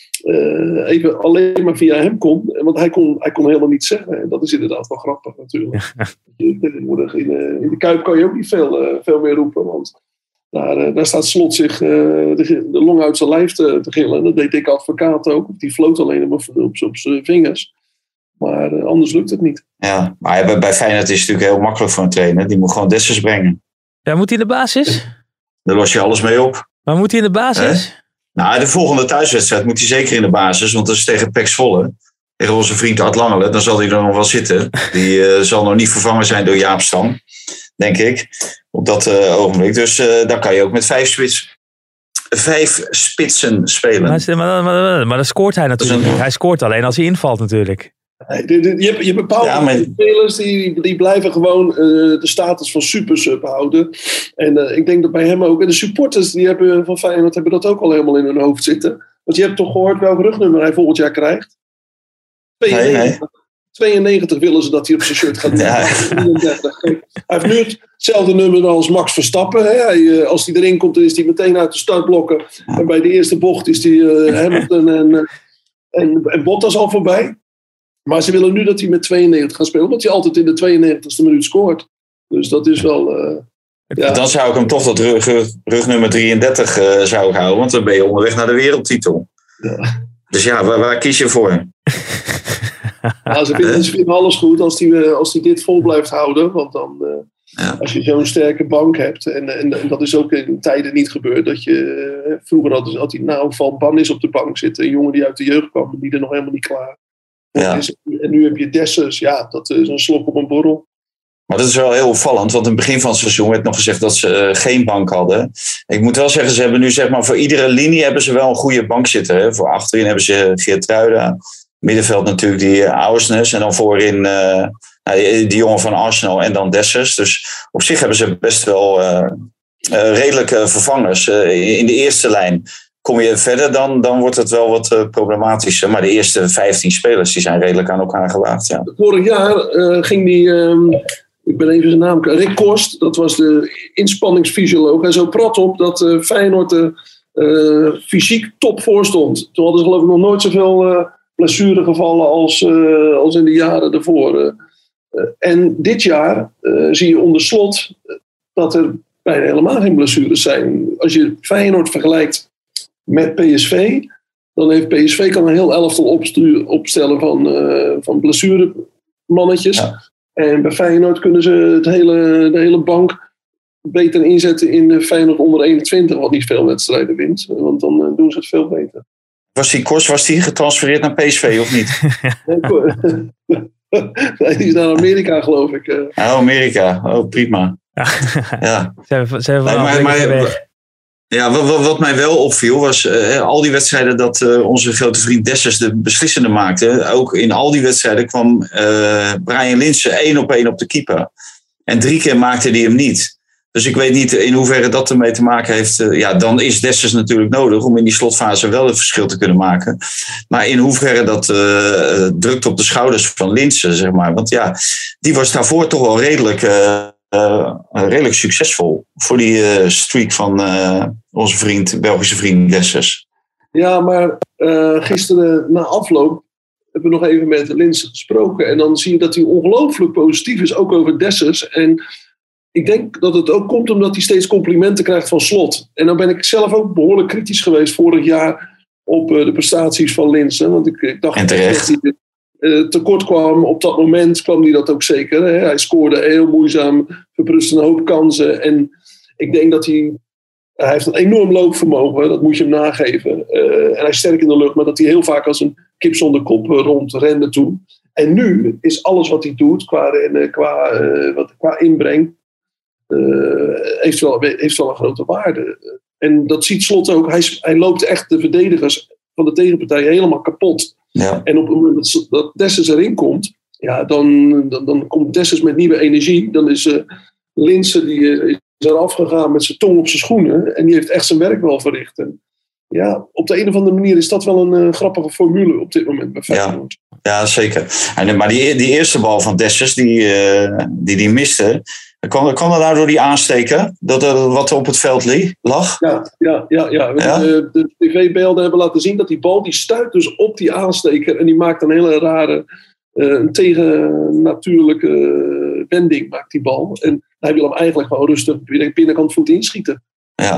even alleen maar via hem kon. Want hij kon helemaal niets zeggen. En dat is inderdaad wel grappig natuurlijk. Tegenwoordig in de Kuip kan je ook niet veel meer roepen. Want daar staat Slot zich de long uit zijn lijf te gillen. En dat deed Dick Advocaat ook. Die floot alleen op zijn vingers. Maar anders lukt het niet. Ja, maar bij Feyenoord is het natuurlijk heel makkelijk voor een trainer. Die moet gewoon Dessers brengen. Ja, moet hij in de basis? Daar los je alles mee op. Maar moet hij in de basis? Nou, de volgende thuiswedstrijd moet hij zeker in de basis. Want dat is tegen PEC Zwolle. Tegen onze vriend Art Langelen. Dan zal hij er nog wel zitten. Die zal nog niet vervangen zijn door Jaap Stam. Denk ik. Op dat ogenblik. Dus daar kan je ook met 5 spitsen spelen. Maar dan scoort hij natuurlijk niet. Hij scoort alleen als hij invalt natuurlijk. Je hebt bepaalde spelers die blijven gewoon de status van supersub houden. En ik denk dat bij hem ook. En de supporters van Feyenoord hebben dat ook al helemaal in hun hoofd zitten. Want je hebt toch gehoord welk rugnummer hij volgend jaar krijgt? 92 willen ze dat hij op zijn shirt gaat doen. Ja. 33. Hij heeft nu hetzelfde nummer als Max Verstappen. Hè? Als hij erin komt, dan is hij meteen uit de startblokken. Ja. En bij de eerste bocht is hij Hamilton en Bottas al voorbij. Maar ze willen nu dat hij met 92 gaat spelen. Omdat hij altijd in de 92e minuut scoort. Dus dat is wel... Dan zou ik hem toch tot rugnummer 33 zou houden. Want dan ben je onderweg naar de wereldtitel. Ja. Dus ja, waar kies je voor? Ja, ze vinden alles goed als hij dit vol blijft houden. Want dan... Als je zo'n sterke bank hebt. En dat is ook in tijden niet gebeurd. Dat je... vroeger had hij Van Ban op de bank zitten. Een jongen die uit de jeugd kwam. Die er nog helemaal niet klaar. Ja. En nu heb je Dessers. Ja, dat is een slok op een borrel. Maar dat is wel heel opvallend. Want in het begin van het seizoen werd nog gezegd dat ze geen bank hadden. Ik moet wel zeggen, ze hebben nu zeg maar voor iedere linie hebben ze wel een goede bank zitten. Hè? Voor achterin hebben ze Geertruida. Middenveld natuurlijk die Aursnes. En dan voorin die jongen van Arsenal en dan Dessers. Dus op zich hebben ze best wel redelijke vervangers. In de eerste lijn kom je verder, dan wordt het wel wat problematischer. Maar de eerste 15 spelers die zijn redelijk aan elkaar gewaagd. Ja. Vorig jaar ging die, ik ben even zijn naam kwijt, Rick Korst, dat was de inspanningsfysioloog. En zo prat op dat Feyenoord fysiek top voor stond. Toen hadden ze geloof ik nog nooit zoveel blessuregevallen als in de jaren daarvoor. En dit jaar zie je onder Slot dat er bijna helemaal geen blessures zijn. Als je Feyenoord vergelijkt met PSV, dan heeft PSV kan een heel elftal opstellen van blessuremannetjes. Ja. En bij Feyenoord kunnen ze de hele bank beter inzetten in Feyenoord onder 21, wat niet veel wedstrijden wint. Want dan doen ze het veel beter. Was die getransfereerd naar PSV of niet? Nee, die is naar Amerika, geloof ik. Amerika. Oh, prima. Ja. Wat mij wel opviel was al die wedstrijden dat onze grote vriend Dessers de beslissende maakte. Ook in al die wedstrijden kwam Brian Linssen 1-op-1 op de keeper. En 3 keer maakte hij hem niet. Dus ik weet niet in hoeverre dat ermee te maken heeft. Dan is Dessers natuurlijk nodig om in die slotfase wel het verschil te kunnen maken. Maar in hoeverre dat drukt op de schouders van Linssen, zeg maar. Want ja, die was daarvoor toch wel redelijk succesvol voor die streak van onze Belgische vriend Dessers. Ja, maar gisteren na afloop hebben we nog even met Linssen gesproken. En dan zie je dat hij ongelooflijk positief is, ook over Dessers. En ik denk dat het ook komt omdat hij steeds complimenten krijgt van Slot. En dan ben ik zelf ook behoorlijk kritisch geweest vorig jaar op de prestaties van Linssen. Want ik dacht dat hij tekort kwam. Op dat moment kwam hij dat ook zeker. Hè? Hij scoorde heel moeizaam, verprutste een hoop kansen. En ik denk dat hij heeft een enorm loopvermogen. Dat moet je hem nageven. En hij is sterk in de lucht, maar dat hij heel vaak als een kip zonder kop rondrende toen. En nu is alles wat hij doet qua inbreng heeft wel een grote waarde. En dat ziet Slot ook. Hij loopt echt de verdedigers van de tegenpartij helemaal kapot. Ja. En op het moment dat Dessers erin komt, ja, dan komt Dessers met nieuwe energie. Dan is Linssen die is eraf gegaan met zijn tong op zijn schoenen. En die heeft echt zijn werk wel verricht. En ja, op de een of andere manier is dat wel een grappige formule op dit moment bij Feyenoord. Ja, zeker. Maar die eerste bal van Dessers die miste, kwam er nou door die aansteker wat er op het veld lag? Ja. De tv-beelden hebben laten zien dat die bal die stuit dus op die aansteker en die maakt een hele rare een tegennatuurlijke wending maakt die bal. En hij wil hem eigenlijk gewoon rustig binnenkant voet inschieten. Ja.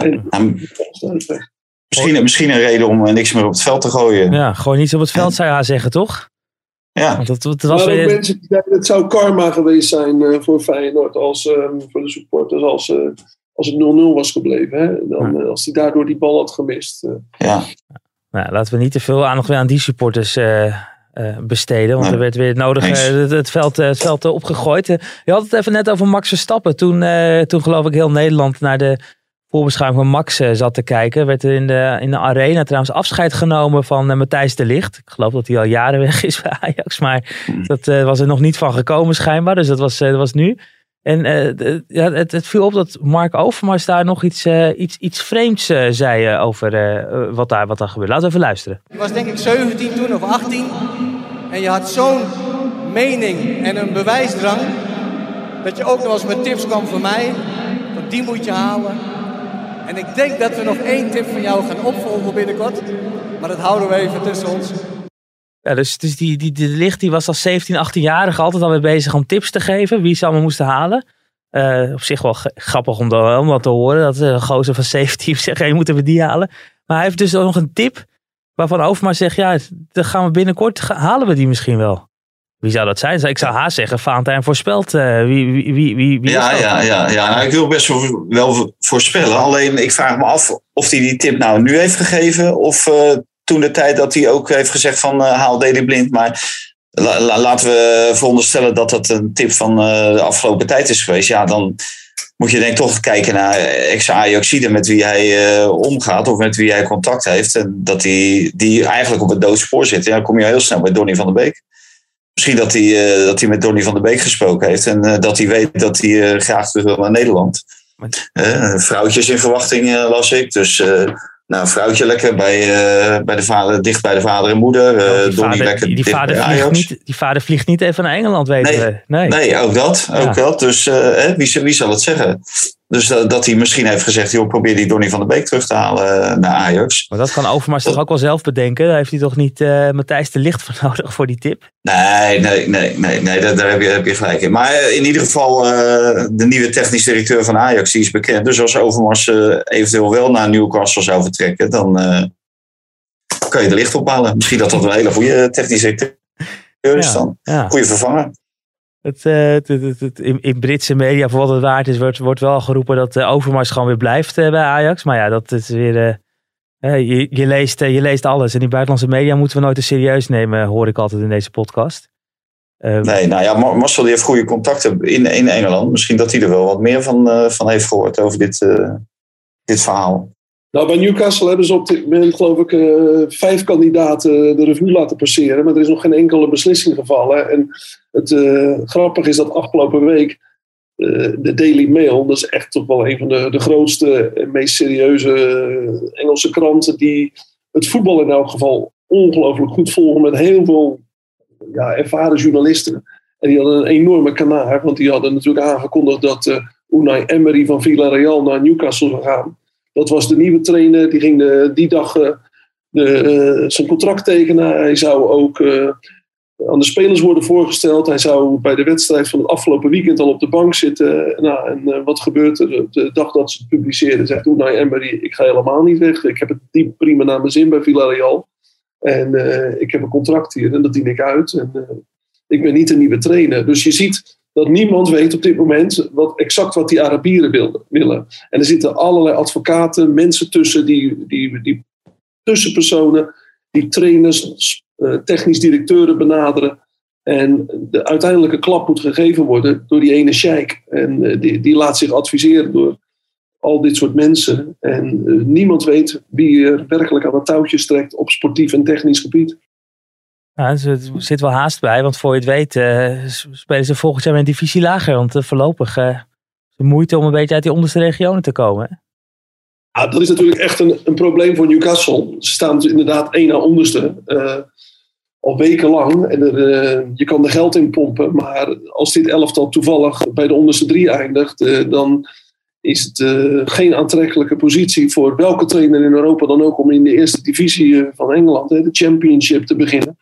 Misschien een reden om niks meer op het veld te gooien. Ja, gewoon niets op het veld zou je zeggen, toch? Ja. Want het was weer... mensen die zeiden, het zou karma geweest zijn voor Feyenoord voor de supporters als het 0-0 was gebleven. Hè? Dan, als hij daardoor die bal had gemist. Nou, laten we niet te veel aandacht weer aan die supporters besteden. Want er werd weer nodig het veld opgegooid. Je had het even net over Max Verstappen. Toen geloof ik heel Nederland naar de voorbeschouwing van Max zat te kijken. Werd er in de arena trouwens afscheid genomen van Matthijs de Ligt. Ik geloof dat hij al jaren weg is bij Ajax. Maar dat was er nog niet van gekomen schijnbaar. Dus dat was nu. En het viel op dat Mark Overmars daar nog iets vreemds zei over wat daar gebeurt. Laten we even luisteren. Je was denk ik 17 toen of 18. En je had zo'n mening en een bewijsdrang. Dat je ook nog eens met tips kwam van mij. Want die moet je halen. En ik denk dat we nog 1 tip van jou gaan opvolgen binnenkort. Maar dat houden we even tussen ons. Ja, dus die de Ligt die was als 17, 18-jarige altijd alweer bezig om tips te geven. Wie ze allemaal moesten halen. Op zich wel grappig om dat te horen. Dat een gozer van 17 zegt, je moet even die halen. Maar hij heeft dus ook nog een tip. Waarvan Overmars zegt, ja, dan gaan we binnenkort, halen we die misschien wel. Wie zou dat zijn? Ik zou haast zeggen, Valentijn voorspelt. Wie is dat? Ja. Nou, ik wil best wel voorspellen. Alleen ik vraag me af of hij die tip nou nu heeft gegeven. Of toen de tijd dat hij ook heeft gezegd van haal Daley Blind. Maar laten we veronderstellen dat dat een tip van de afgelopen tijd is geweest. Ja, dan moet je denk ik toch kijken naar ex-Ajaxiden met wie hij omgaat. Of met wie hij contact heeft. En dat die eigenlijk op het doodspoor zit. Ja, dan kom je heel snel bij Donny van der Beek. Misschien dat hij met Donny van der Beek gesproken heeft. En dat hij weet dat hij graag terug wil naar Nederland. Vrouwtjes in verwachting las ik. Dus een vrouwtje lekker bij de vader, dicht bij de vader en moeder. Donny lekker die vader vliegt niet even naar Engeland, weten we. Nee, ook dat. Dus wie zal het zeggen? Dus dat hij misschien heeft gezegd, joh, probeer die Donny van der Beek terug te halen naar Ajax. Maar dat kan Overmars toch ook wel zelf bedenken? Daar heeft hij toch niet Matthijs de Ligt voor nodig voor die tip? Nee, daar heb je gelijk in. Maar in ieder geval, de nieuwe technisch directeur van Ajax, die is bekend. Dus als Overmars eventueel wel naar Newcastle zou vertrekken, dan kan je de Ligt ophalen. Misschien dat een hele goede technisch directeur is dan. Ja. Goede vervanger. In Britse media, voor wat het waard is, wordt wel geroepen dat Overmars gewoon weer blijft bij Ajax. Maar ja, dat is weer... Je leest alles. En die buitenlandse media moeten we nooit te serieus nemen, hoor ik altijd in deze podcast. Nee, nou ja, Marcel die heeft goede contacten in Engeland. Misschien dat hij er wel wat meer van heeft gehoord over dit verhaal. Nou, bij Newcastle hebben ze op dit moment, geloof ik, 5 kandidaten de revue laten passeren. Maar er is nog geen enkele beslissing gevallen. En het grappige is dat afgelopen week de Daily Mail, dat is echt toch wel een van de grootste en meest serieuze Engelse kranten die het voetbal in elk geval ongelooflijk goed volgen met heel veel ervaren journalisten. En die hadden een enorme kanaar, want die hadden natuurlijk aangekondigd dat Unai Emery van Villarreal naar Newcastle zou gaan. Dat was de nieuwe trainer, die ging die dag zijn contract tekenen. Hij zou ook aan de spelers worden voorgesteld. Hij zou bij de wedstrijd van het afgelopen weekend al op de bank zitten. Nou, en wat gebeurt er? De dag dat ze het publiceren zegt Unai Emery, ik ga helemaal niet weg. Ik heb het team prima naar mijn zin bij Villarreal. En ik heb een contract hier en dat dien ik uit. En ik ben niet een nieuwe trainer. Dus je ziet dat niemand weet op dit moment exact wat die Arabieren willen. En er zitten allerlei advocaten, mensen tussen, die tussenpersonen, die trainers, technisch directeuren benaderen. En de uiteindelijke klap moet gegeven worden door die ene sheik. En die laat zich adviseren door al dit soort mensen. En niemand weet wie er werkelijk aan de touwtjes trekt op sportief en technisch gebied. Ja, er zit wel haast bij, want voor je het weet spelen ze volgend jaar met een divisie lager. Want voorlopig de moeite om een beetje uit die onderste regionen te komen. Hè? Ja, dat is natuurlijk echt een probleem voor Newcastle. Ze staan dus inderdaad 1 na onderste. Al wekenlang. En je kan er geld in pompen. Maar als dit elftal toevallig bij de onderste 3 eindigt, dan is het geen aantrekkelijke positie voor welke trainer in Europa dan ook om in de eerste divisie van Engeland, de Championship, te beginnen.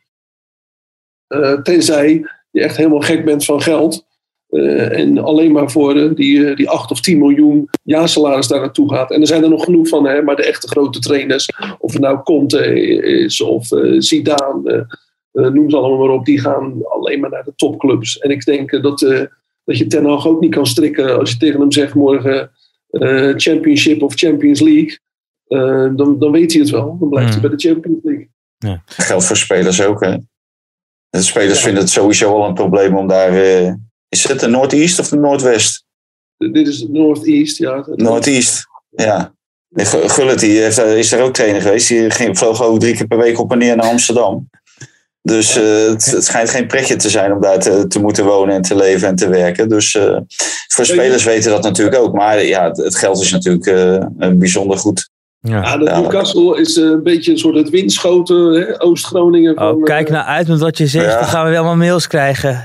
Tenzij je echt helemaal gek bent van geld. En alleen maar voor die 8 of 10 miljoen jaarsalaris daar naartoe gaat. En er zijn er nog genoeg van, maar de echte grote trainers, of het nou Conte is of Zidane, noem ze allemaal maar op, die gaan alleen maar naar de topclubs. En ik denk dat je Ten Hag ook niet kan strikken als je tegen hem zegt morgen Championship of Champions League. Dan weet hij het wel. Dan blijft hij bij de Champions League. Ja. Geldt voor spelers ook, hè? De spelers vinden het sowieso al een probleem om daar... is het de Noord-East of de Noordwest? Dit is North-East, ja. Noord-East, ja. Gullit is daar ook trainer geweest. Die vloog ook 3 keer per week op en neer naar Amsterdam. Dus het schijnt geen pretje te zijn om daar te moeten wonen en te leven en te werken. Dus voor spelers weten dat natuurlijk ook. Maar ja, het geld is natuurlijk bijzonder goed. Ja, Newcastle is een beetje een soort het Winschoten, Oost-Groningen. Van, kijk nou uit met wat je zegt, dan gaan we weer allemaal mails krijgen.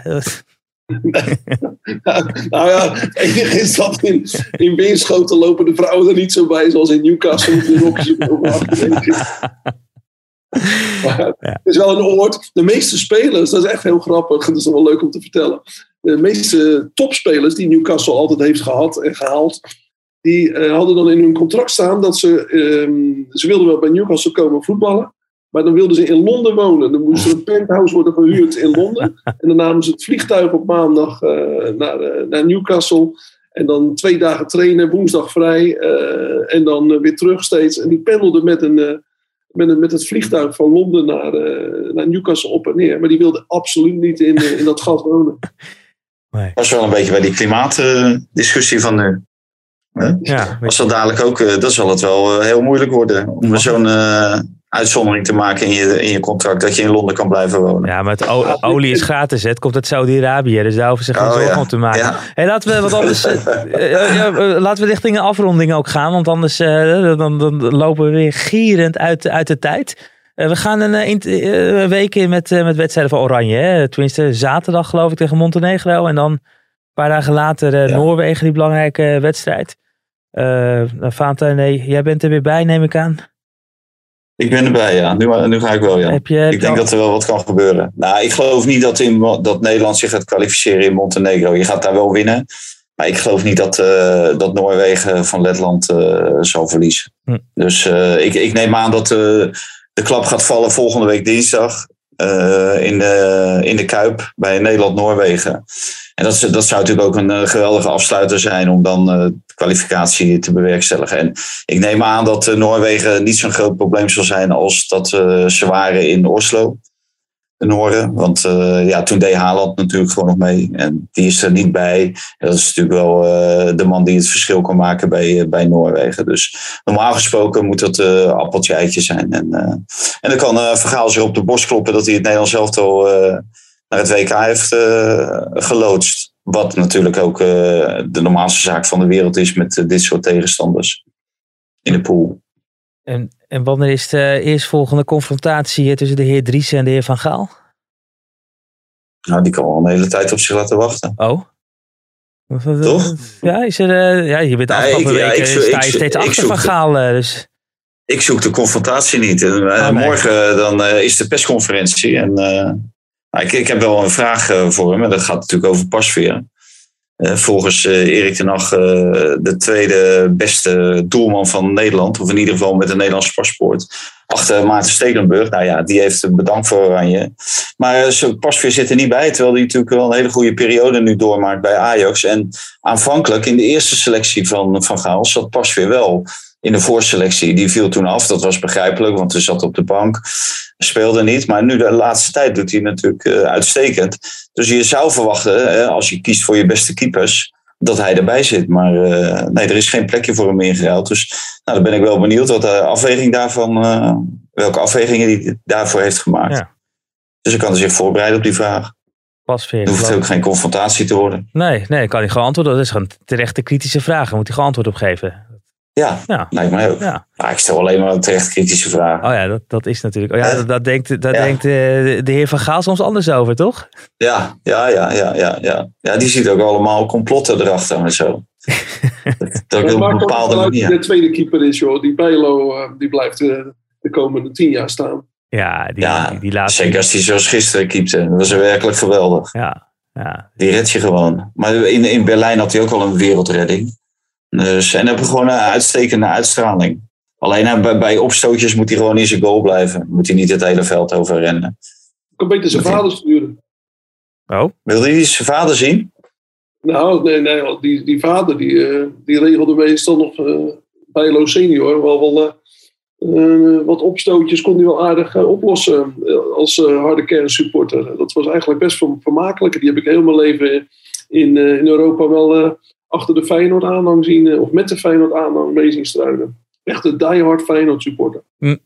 Nou ja, het enige is dat in Winschoten lopen de vrouwen er niet zo bij zoals in Newcastle. Het is wel een oord. De meeste spelers, dat is echt heel grappig, dat is wel leuk om te vertellen. De meeste topspelers die Newcastle altijd heeft gehad en gehaald, die hadden dan in hun contract staan dat ze wilden wel bij Newcastle komen voetballen, maar dan wilden ze in Londen wonen. Dan moest er een penthouse worden gehuurd in Londen. En dan namen ze het vliegtuig op maandag naar Newcastle. En dan 2 dagen trainen, woensdag vrij. En dan weer terug steeds. En die pendelden met het vliegtuig van Londen naar Newcastle op en neer. Maar die wilden absoluut niet in dat gat wonen. Nee. Dat is wel een beetje bij die klimaatdiscussie van nu. Ja, als dat dadelijk ook, dan zal het wel heel moeilijk worden om zo'n uitzondering te maken in je contract dat je in Londen kan blijven wonen. Ja, maar olie is gratis. Het komt uit Saudi-Arabië, dus daar hoeven ze geen zorgen om te maken. Ja. Hey, laten we wat anders. Laten we richting een afronding ook gaan, want anders dan lopen we weer gierend uit de tijd. We gaan een week in met wedstrijden van Oranje. Hè? Tenminste, zaterdag geloof ik tegen Montenegro en dan een paar dagen later Noorwegen, die belangrijke wedstrijd. Valentijn, nee, jij bent er weer bij, neem ik aan. Ik ben erbij, ja. Nu ga ik wel, ja. Ik denk dat er wel wat kan gebeuren. Nou, ik geloof niet dat Nederland zich gaat kwalificeren in Montenegro. Je gaat daar wel winnen. Maar ik geloof niet dat Noorwegen van Letland zal verliezen. Dus ik neem aan dat de klap gaat vallen volgende week dinsdag. In de Kuip bij Nederland-Noorwegen. En dat zou natuurlijk ook een geweldige afsluiter zijn om dan de kwalificatie te bewerkstelligen. En ik neem aan dat Noorwegen niet zo'n groot probleem zal zijn als dat ze waren in Oslo, de Noorden. Want toen deed Haaland natuurlijk gewoon nog mee. En die is er niet bij. En dat is natuurlijk wel de man die het verschil kan maken bij Noorwegen. Dus normaal gesproken moet dat appeltje-eitje zijn. En dan kan Van Gaal zich op de borst kloppen dat hij het Nederlands elftal naar het WK heeft geloodst. Wat natuurlijk ook de normaalste zaak van de wereld is met dit soort tegenstanders in de pool. En wanneer is de eerstvolgende confrontatie tussen de heer Driessen en de heer Van Gaal? Nou, die kan wel een hele tijd op zich laten wachten. Oh? Toch? Ja, je bent afgelopen weken sta je steeds achter Van Gaal. Dus. Ik zoek de confrontatie niet. Morgen dan is de persconferentie. En ik heb wel een vraag voor hem. En dat gaat natuurlijk over Pasveer. Volgens Erik ten Hag de tweede beste doelman van Nederland. Of in ieder geval met een Nederlands paspoort. Achter Maarten Stekelenburg. Nou ja, die heeft bedankt voor Oranje. Maar Pasveer zit er niet bij. Terwijl hij natuurlijk wel een hele goede periode nu doormaakt bij Ajax. En aanvankelijk in de eerste selectie van Gaal zat Pasveer wel in de voorselectie. Die viel toen af. Dat was begrijpelijk, want hij zat op de bank. Speelde niet. Maar nu de laatste tijd doet hij natuurlijk uitstekend. Dus je zou verwachten, als je kiest voor je beste keepers, dat hij erbij zit. Maar nee, er is geen plekje voor hem ingeruild. Dus dan ben ik wel benieuwd wat de afweging daarvan, welke afwegingen hij daarvoor heeft gemaakt. Ja. Dus ik kan er zich voorbereiden op die vraag. Pasveer. Hoeft ook geen confrontatie te worden. Nee, kan hij gewoon antwoorden. Dat is gewoon terecht kritische vraag. Daar moet hij gewoon antwoord op geven. Ja, lijkt mij ook. Ja. Maar ik stel alleen maar een terecht kritische vraag. Oh ja, dat is natuurlijk. Oh ja, dat denkt de heer Van Gaal soms anders over, toch? Ja. Ja, die ziet ook allemaal complotten erachter en zo. dat op een bepaalde manier. De tweede keeper is, joh. Die Bijlo, die blijft de komende 10 jaar staan. Ja, die laatste. Zeker als hij zoals gisteren keepte. Dat was werkelijk geweldig. Ja. Die redt je gewoon. Maar in Berlijn had hij ook al een wereldredding. Dus, en hebben gewoon een uitstekende uitstraling. Alleen bij opstootjes moet hij gewoon in zijn goal blijven. Moet hij niet het hele veld over rennen. Ik kan beter zijn vader sturen. Oh? Wilde hij zijn vader zien? Nou, nee. Die vader die regelde meestal nog bij Lo Senior wel wat opstootjes kon hij wel aardig oplossen als harde kernsupporter. Dat was eigenlijk best vermakelijk. Die heb ik heel mijn leven in Europa wel achter de Feyenoord aanhang zien, of met de Feyenoord aanhang mee zien struinen. Echt een diehard Feyenoord supporter.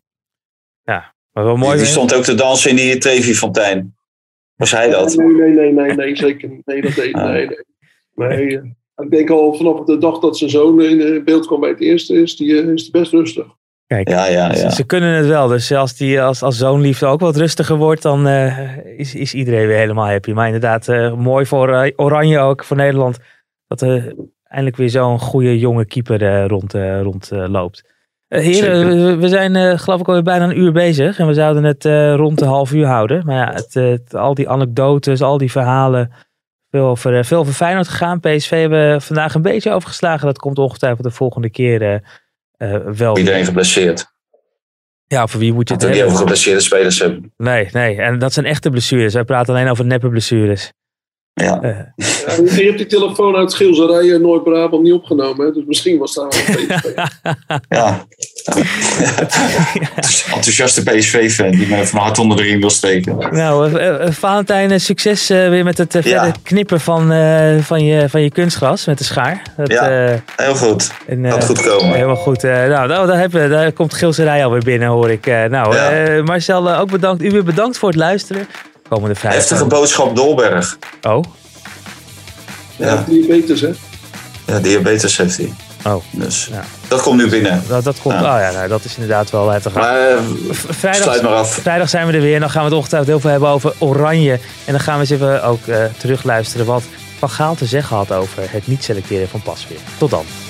Ja, maar wel mooi. Die stond ook te dansen in die Trevi-fontein. Was hij dat? Nee, zeker niet. Nee, dat deed nee. Ik denk al vanaf de dag dat zijn zoon in beeld kwam bij het eerste, is die best rustig. Kijk, ja. Ze kunnen het wel. Dus als zoonliefde ook wat rustiger wordt, dan is iedereen weer helemaal happy. Maar inderdaad, mooi voor Oranje ook, voor Nederland. Dat er eindelijk weer zo'n goede jonge keeper rondloopt. Heren, we zijn geloof ik alweer bijna een uur bezig. En we zouden het rond de half uur houden. Maar ja, al die anekdotes, al die verhalen. Veel over Feyenoord gegaan. PSV hebben vandaag een beetje overgeslagen. Dat komt ongetwijfeld de volgende keer wel. Iedereen geblesseerd. Ja, voor wie moet je het hebben? Niet over geblesseerde spelers hebben. Nee. En dat zijn echte blessures. Wij praten alleen over neppe blessures. Ja. Je hebt die telefoon uit Schilzerij en Noord-Brabant niet opgenomen. Hè? Dus misschien was daar wel een PSV. Ja. Enthousiaste PSV-fan die me van hart onder de riem wil steken. Nou, Valentijn, succes weer met het verder knippen van je kunstgras met de schaar. Heel goed. Gaat goed komen. Helemaal goed. Daar komt Schilzerij alweer binnen, hoor ik. Marcel, ook bedankt. U weer bedankt voor het luisteren. Komende vrijdag. Heftige boodschap Dolberg. Oh? Ja, diabetes, hè? Ja, diabetes heeft hij. Oh. Dus dat komt nu binnen. Dat komt. Ja. Dat is inderdaad wel heftig. Maar sluit maar af. Vrijdag zijn we er weer en dan gaan we het ongetwijfeld heel veel hebben over Oranje. En dan gaan we eens even ook terugluisteren wat Van Gaal te zeggen had over het niet selecteren van Pasveer. Tot dan.